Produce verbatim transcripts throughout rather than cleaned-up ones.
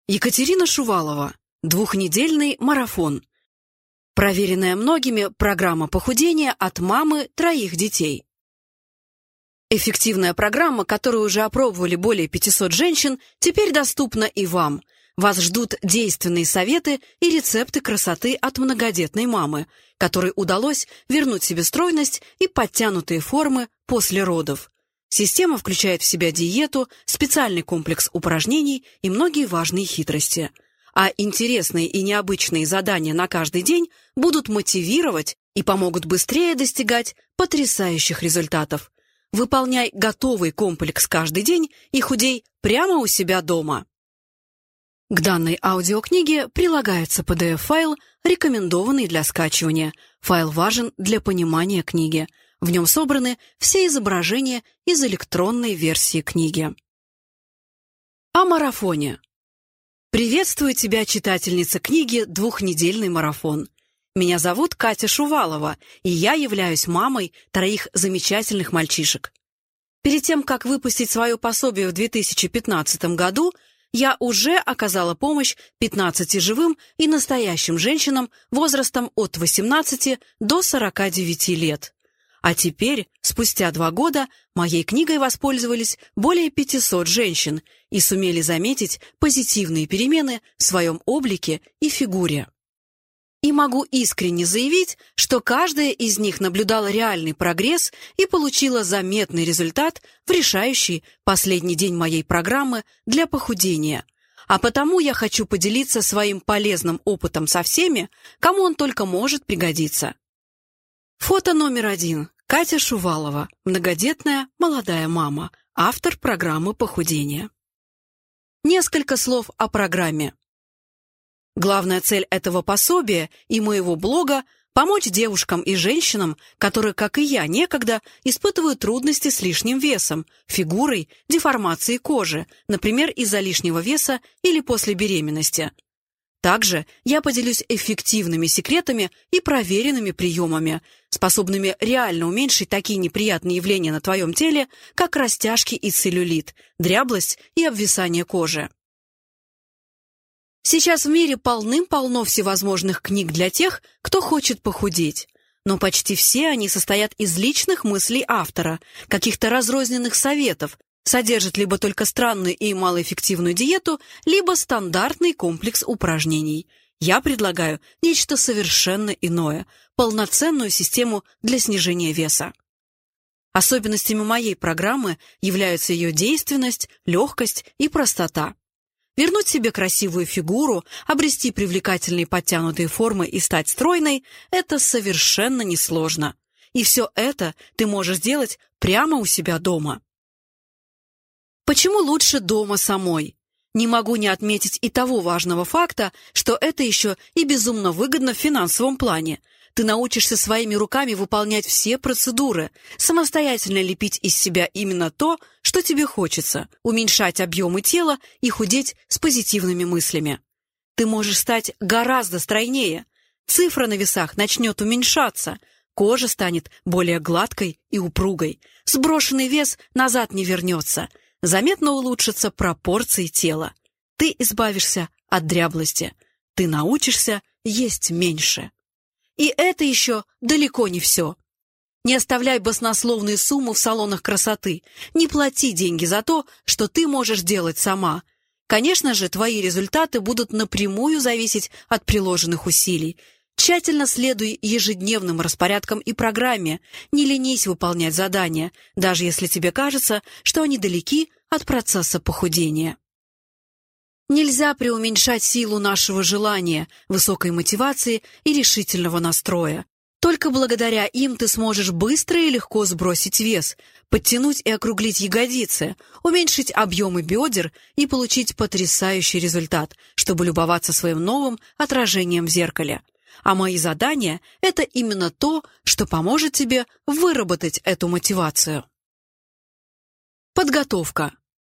Екатерина Шувалова. Двухнедельный марафон. Проверенная многими программа похудения от мамы троих детей. Эффективная программа, которую уже опробовали более пятисот женщин, теперь доступна и вам. Вас ждут действенные советы и рецепты красоты от многодетной мамы, которой удалось вернуть себе стройность и подтянутые формы после родов. Система включает в себя диету, специальный комплекс упражнений и многие важные хитрости. А интересные и необычные задания на каждый день будут мотивировать и помогут быстрее достигать потрясающих результатов. Выполняй готовый комплекс каждый день и худей прямо у себя дома. К данной аудиокниге прилагается пи ди эф-файл, рекомендованный для скачивания. Файл важен для понимания книги. В нем собраны все изображения из электронной версии книги. О марафоне. Приветствую тебя, читательница книги «Двухнедельный марафон». Меня зовут Катя Шувалова, и я являюсь мамой троих замечательных мальчишек. Перед тем, как выпустить свое пособие в две тысячи пятнадцатом году, я уже оказала помощь пятнадцати живым и настоящим женщинам возрастом от восемнадцати до сорока девяти лет. А теперь, спустя два года, моей книгой воспользовались более пятисот женщин и сумели заметить позитивные перемены в своем облике и фигуре. И могу искренне заявить, что каждая из них наблюдала реальный прогресс и получила заметный результат в решающий последний день моей программы для похудения. А потому я хочу поделиться своим полезным опытом со всеми, кому он только может пригодиться. Фото номер один. Катя Шувалова, многодетная молодая мама, автор программы похудения. Несколько слов о программе. Главная цель этого пособия и моего блога – помочь девушкам и женщинам, которые, как и я, некогда испытывают трудности с лишним весом, фигурой, деформацией кожи, например, из-за лишнего веса или после беременности. Также я поделюсь эффективными секретами и проверенными приемами, способными реально уменьшить такие неприятные явления на твоем теле, как растяжки и целлюлит, дряблость и обвисание кожи. Сейчас в мире полным-полно всевозможных книг для тех, кто хочет похудеть, но почти все они состоят из личных мыслей автора, каких-то разрозненных советов, содержат либо только странную и малоэффективную диету, либо стандартный комплекс упражнений. Я предлагаю нечто совершенно иное – полноценную систему для снижения веса. Особенностями моей программы являются ее действенность, легкость и простота. Вернуть себе красивую фигуру, обрести привлекательные подтянутые формы и стать стройной – это совершенно несложно. И все это ты можешь сделать прямо у себя дома. Почему лучше дома самой? Не могу не отметить и того важного факта, что это еще и безумно выгодно в финансовом плане. Ты научишься своими руками выполнять все процедуры, самостоятельно лепить из себя именно то, что тебе хочется, уменьшать объемы тела и худеть с позитивными мыслями. Ты можешь стать гораздо стройнее, цифра на весах начнет уменьшаться, кожа станет более гладкой и упругой, сброшенный вес назад не вернется, заметно улучшатся пропорции тела. Ты избавишься от дряблости, ты научишься есть меньше. И это еще далеко не все. Не оставляй баснословные суммы в салонах красоты, не плати деньги за то, что ты можешь делать сама. Конечно же, твои результаты будут напрямую зависеть от приложенных усилий. Тщательно следуй ежедневным распорядкам и программе, не ленись выполнять задания, даже если тебе кажется, что они далеки от процесса похудения. Нельзя преуменьшать силу нашего желания, высокой мотивации и решительного настроя. Только благодаря им ты сможешь быстро и легко сбросить вес, подтянуть и округлить ягодицы, уменьшить объемы бедер и получить потрясающий результат, чтобы любоваться своим новым отражением в зеркале. А мои задания – это именно то, что поможет тебе выработать эту мотивацию. Подготовка.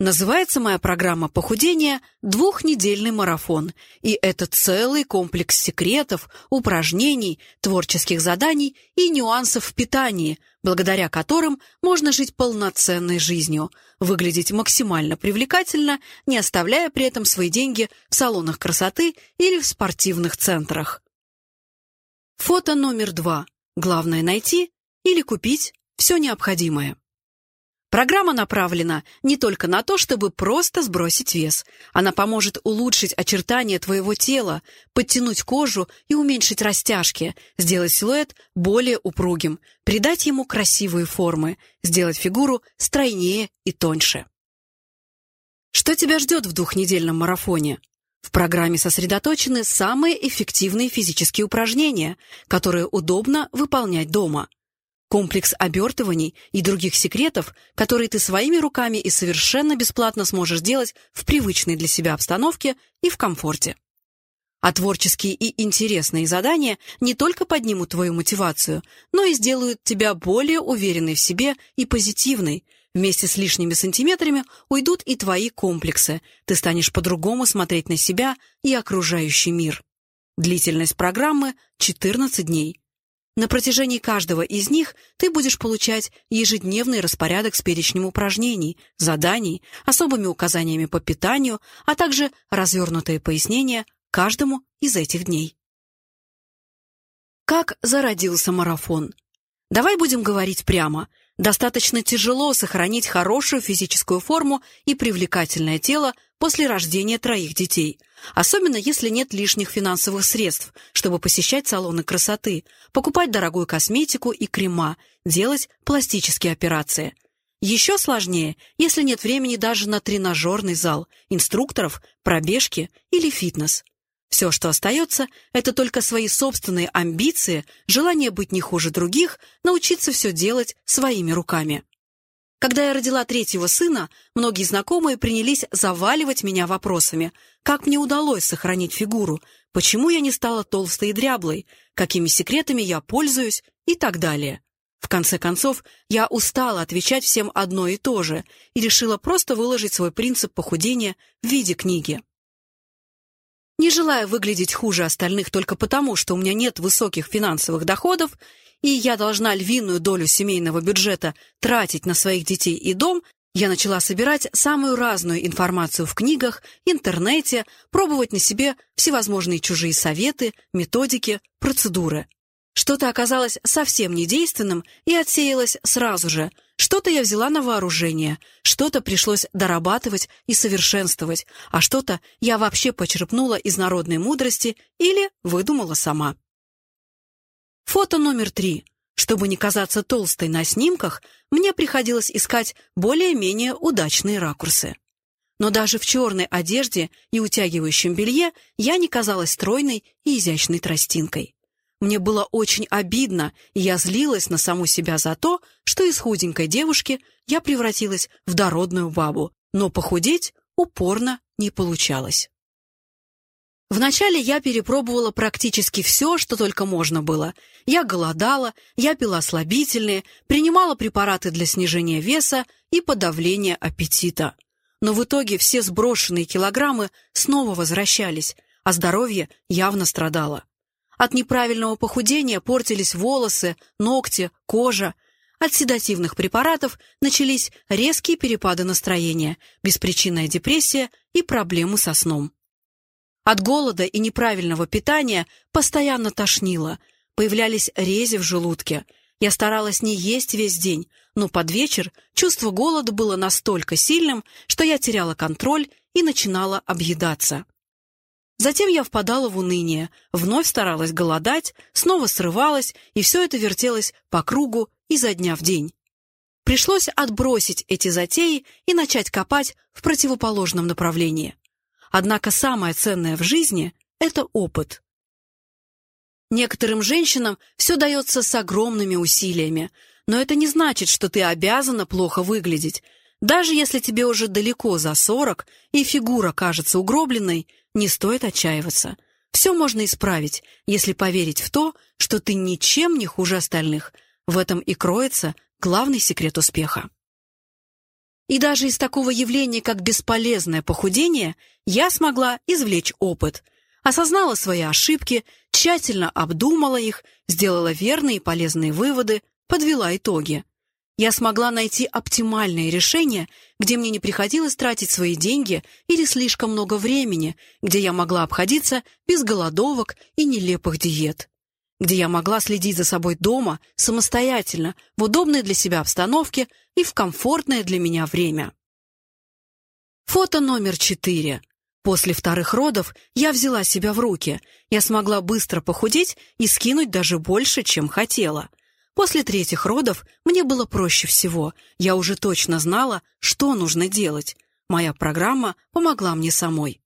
Называется моя программа похудения «Двухнедельный марафон», и это целый комплекс секретов, упражнений, творческих заданий и нюансов в питании, благодаря которым можно жить полноценной жизнью, выглядеть максимально привлекательно, не оставляя при этом свои деньги в салонах красоты или в спортивных центрах. Фото номер два. Главное найти или купить все необходимое. Программа направлена не только на то, чтобы просто сбросить вес. Она поможет улучшить очертания твоего тела, подтянуть кожу и уменьшить растяжки, сделать силуэт более упругим, придать ему красивые формы, сделать фигуру стройнее и тоньше. Что тебя ждет в двухнедельном марафоне? В программе сосредоточены самые эффективные физические упражнения, которые удобно выполнять дома. Комплекс обертываний и других секретов, которые ты своими руками и совершенно бесплатно сможешь делать в привычной для себя обстановке и в комфорте. А творческие и интересные задания не только поднимут твою мотивацию, но и сделают тебя более уверенной в себе и позитивной. Вместе с лишними сантиметрами уйдут и твои комплексы. Ты станешь по-другому смотреть на себя и окружающий мир. Длительность программы – четырнадцать дней. На протяжении каждого из них ты будешь получать ежедневный распорядок с перечнем упражнений, заданий, особыми указаниями по питанию, а также развернутые пояснения каждому из этих дней. Как зародился марафон? Давай будем говорить прямо. Достаточно тяжело сохранить хорошую физическую форму и привлекательное тело после рождения троих детей, особенно если нет лишних финансовых средств, чтобы посещать салоны красоты, покупать дорогую косметику и крема, делать пластические операции. Еще сложнее, если нет времени даже на тренажерный зал, инструкторов, пробежки или фитнес. Все, что остается, это только свои собственные амбиции, желание быть не хуже других, научиться все делать своими руками. Когда я родила третьего сына, многие знакомые принялись заваливать меня вопросами, как мне удалось сохранить фигуру, почему я не стала толстой и дряблой, какими секретами я пользуюсь и так далее. В конце концов, я устала отвечать всем одно и то же и решила просто выложить свой принцип похудения в виде книги. Не желая выглядеть хуже остальных только потому, что у меня нет высоких финансовых доходов, и я должна львиную долю семейного бюджета тратить на своих детей и дом, я начала собирать самую разную информацию в книгах, интернете, пробовать на себе всевозможные чужие советы, методики, процедуры. Что-то оказалось совсем недейственным и отсеялось сразу же. Что-то я взяла на вооружение, что-то пришлось дорабатывать и совершенствовать, а что-то я вообще почерпнула из народной мудрости или выдумала сама. Фото номер три. Чтобы не казаться толстой на снимках, мне приходилось искать более-менее удачные ракурсы. Но даже в черной одежде и утягивающем белье я не казалась стройной и изящной тростинкой. Мне было очень обидно, и я злилась на саму себя за то, что из худенькой девушки я превратилась в дородную бабу, но похудеть упорно не получалось. Вначале я перепробовала практически все, что только можно было. Я голодала, я пила слабительные, принимала препараты для снижения веса и подавления аппетита. Но в итоге все сброшенные килограммы снова возвращались, а здоровье явно страдало. От неправильного похудения портились волосы, ногти, кожа. От седативных препаратов начались резкие перепады настроения, беспричинная депрессия и проблемы со сном. От голода и неправильного питания постоянно тошнило, появлялись рези в желудке. Я старалась не есть весь день, но под вечер чувство голода было настолько сильным, что я теряла контроль и начинала объедаться. Затем я впадала в уныние, вновь старалась голодать, снова срывалась, и все это вертелось по кругу изо дня в день. Пришлось отбросить эти затеи и начать копать в противоположном направлении. Однако самое ценное в жизни – это опыт. Некоторым женщинам все дается с огромными усилиями, но это не значит, что ты обязана плохо выглядеть. Даже если тебе уже далеко за сорок и фигура кажется угробленной, не стоит отчаиваться. Все можно исправить, если поверить в то, что ты ничем не хуже остальных. В этом и кроется главный секрет успеха. И даже из такого явления, как бесполезное похудение, я смогла извлечь опыт. Осознала свои ошибки, тщательно обдумала их, сделала верные и полезные выводы, подвела итоги. Я смогла найти оптимальное решение, где мне не приходилось тратить свои деньги или слишком много времени, где я могла обходиться без голодовок и нелепых диет, где я могла следить за собой дома самостоятельно, в удобной для себя обстановке и в комфортное для меня время. Фото номер четыре. После вторых родов я взяла себя в руки. Я смогла быстро похудеть и скинуть даже больше, чем хотела. После третьих родов мне было проще всего. Я уже точно знала, что нужно делать. Моя программа помогла мне самой.